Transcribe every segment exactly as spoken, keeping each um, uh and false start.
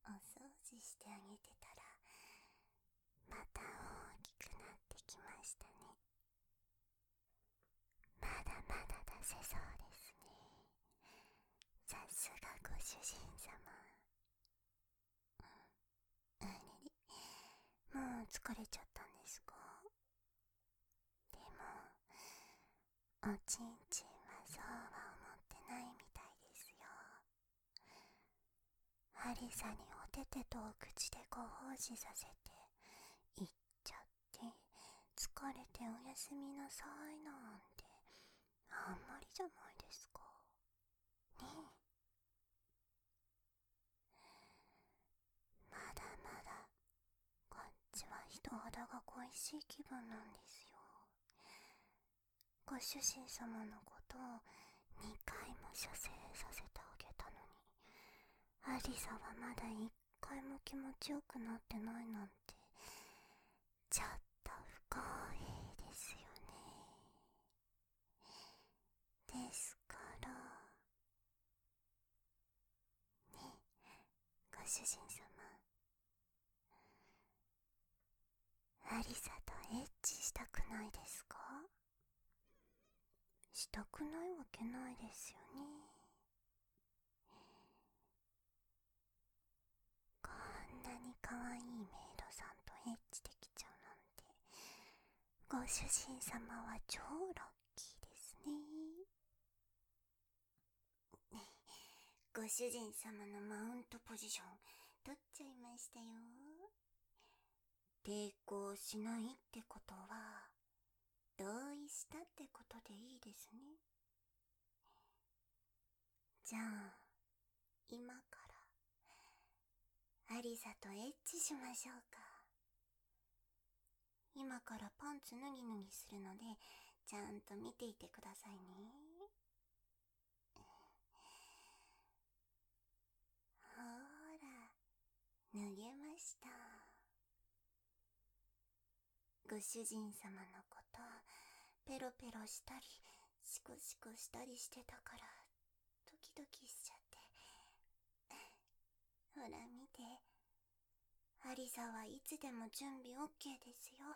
お掃除してあげてたら、また大きくなってきましたね。まだまだ出せそうですね。さすがご主人様。あれれ、もう疲れちゃったんですか？でも、おちんちんはそうは思ってないみたいですよ。ハリサにおててとお口でご奉仕させて、行っちゃって、疲れておやすみなさいなんて、あんまりじゃないですか。ねえ。まだまだ、こっちは人肌が恋しい気分なんですよ。ご主人様のことをにかいも射精させてあげたのに、アリサはまだいっかいも気持ちよくなってないなんて、ちょっと不公平ですよね。ですから、ね、ご主人様、アリサとエッチしたくないですか？したくないわけないですよね。こんなに可愛いメイドさんとエッチできちゃうなんて、ご主人様は超ラッキーですね。ご主人様のマウントポジション取っちゃいましたよ。抵抗しないってことは同意したってことでいいですね。じゃあ今からアリサとエッチしましょうか。今からパンツ脱ぎ脱ぎするのでちゃんと見ていてくださいね。ほーら、脱げました。ご主人様のことペロペロしたりシコシコしたりしてたからドキドキしちゃって。ほら見て、アリサはいつでも準備 オーケー ですよ。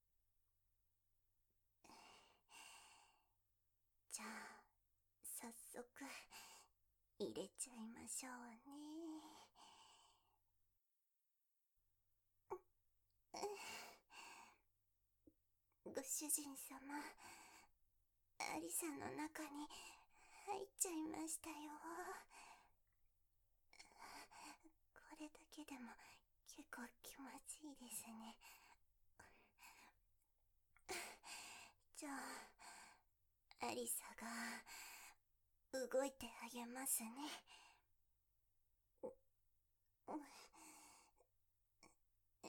じゃあ早速入れちゃいましょうね。ご主人様、アリサの中に入っちゃいましたよ。これだけでも結構気持ちいいですね。じゃあアリサが動いてあげますね。え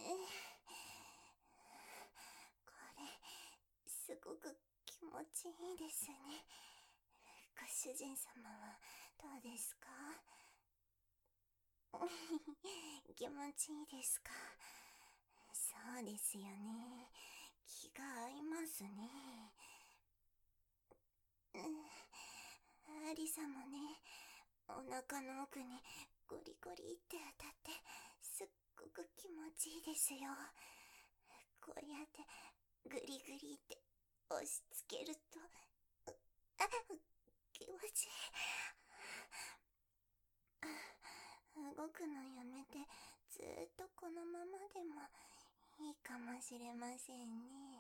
これすごく気持ちいいですね。ご主人様はどうですか？気持ちいいですか？そうですよね。気が合いますね。うん、アリサもね、お腹の奥にゴリゴリって当たってすっごく気持ちいいですよ。こうやってグリグリって押し付けると、あ、気持ちいい。動くのやめてずーっとこのままでもいいかもしれませんね。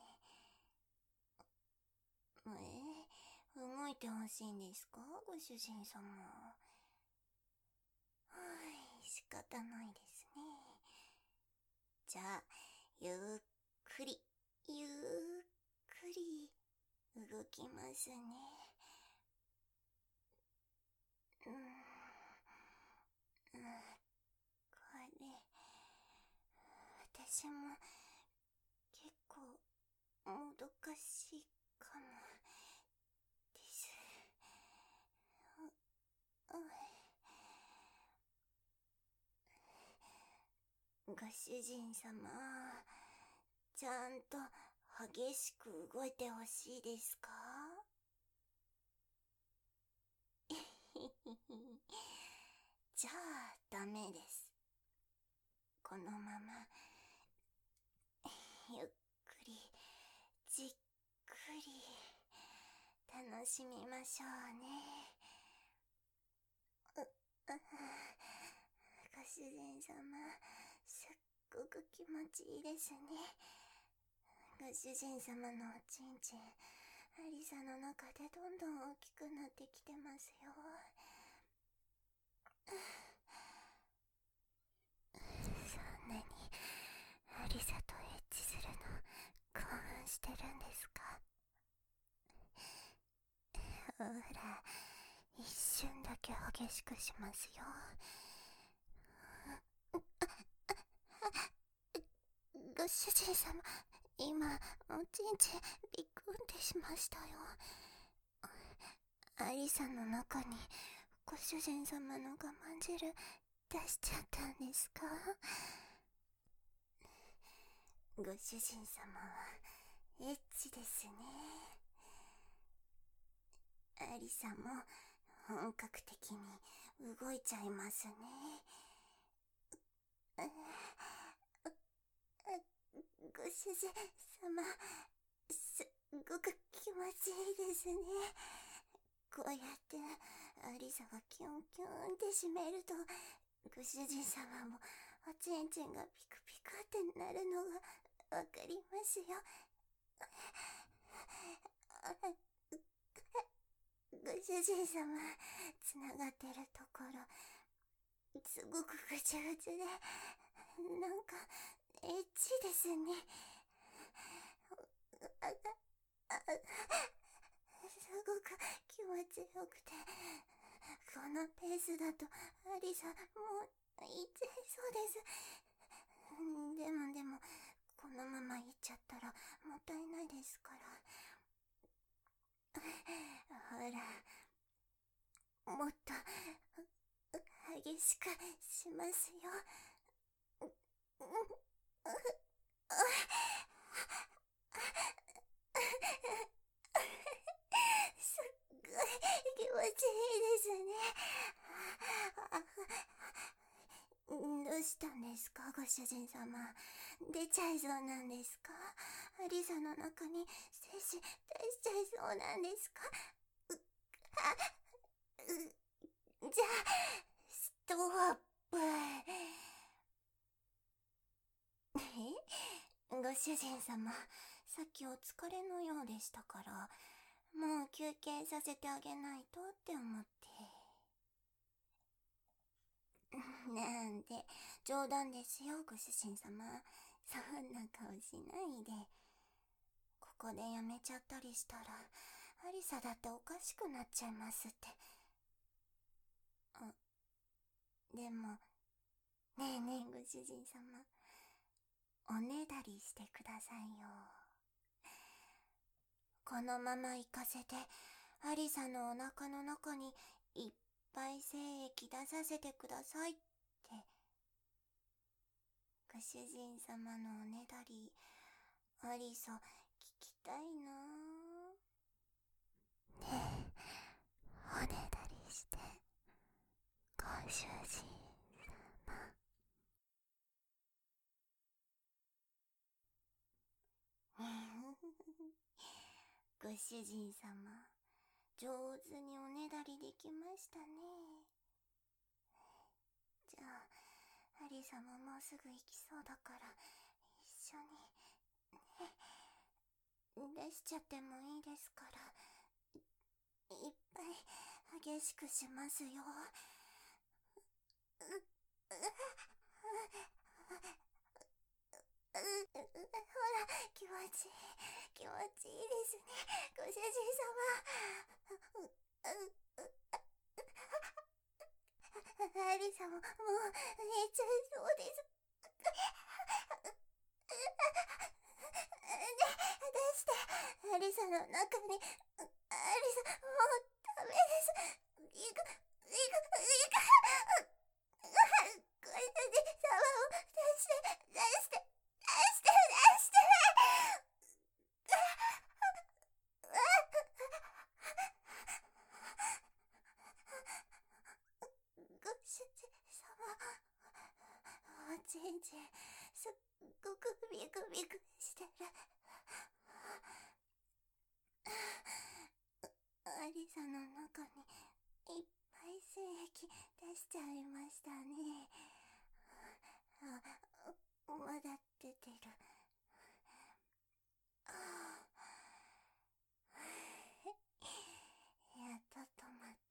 えー、動いてほしいんですか、ご主人様。はい、仕方ないですね。じゃあゆっくりゆっくり動きますね。うーん、うん、これ私も結構もどかしいかもです。ご主人様、ちゃんと激しく動いてほしいですか？じゃあダメです。 このままゆっくりじっくり楽しみましょうね。うっご主人様、すっごく気持ちいいですね。ご主人様のおちんちん、アリサの中でどんどん大きくなってきてますよ。そんなにアリサとエッチするの興奮してるんですか？ほら、一瞬だけ激しくしますよ。ご主人様、今おちんちんビクンってしましたよ。アリサの中にご主人様の我慢汁出しちゃったんですか？ご主人様はエッチですね。アリサも本格的に動いちゃいますね。ご主人様、すっごく気持ちいいですね。こうやってアリサがキュンキュンって締めると、ご主人様もおちんちんがピクピクってなるのがわかりますよ。ご主人様、つながってるところすごくぐちゅぐちゅで、なんかエッチですね。ああすごく気持ちよくて、このペースだとアリサもういっちゃいそうです。でもでもこのままいっちゃったらもったいないですから。ほら、もっと激しくしますよ。すっごい気持ちいいですね。どうしたんですか、ご主人様。出ちゃいそうなんですか？アリサの中に精子出しちゃいそうなんですか？うあうじゃあ、ストップ。え？ご主人様、さっきお疲れのようでしたから、もう休憩させてあげないとって思って。なんで、冗談ですよ、ご主人様。そんな顔しないで。ここでやめちゃったりしたら、アリサだっておかしくなっちゃいますって。あ、でも、ねえねえご主人様、おねだりしてくださいよ。このまま行かせて、アリサのお腹の中にいっぱい精液出させてくださいって。ご主人様のおねだり、アリサ聞きたいなぁ。ねえ、おねだりして、ご主人様。ご主人様、上手におねだりできましたね。じゃあ、アリサももうすぐ行きそうだから、一緒に、ね、出しちゃってもいいですから、いっぱい激しくしますよ。ほら、気持ちいい、気持ちいいですね、ご主人様。アリサももう寝ちゃいそうです。で、出して、アリサの中に、アリサ、もうダメです。いく、いく、いく、ご主人様を出して、出して、出して、出して。ご主人様、おちじいじ、すっごくビクビクしてる。アリサの中にいっぱい精液出しちゃいましたね。あ、まだ出てる。やっと止まった。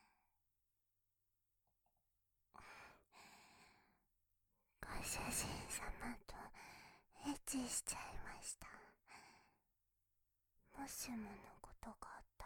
ご主人様とエッチしちゃいました。もしものことがあっ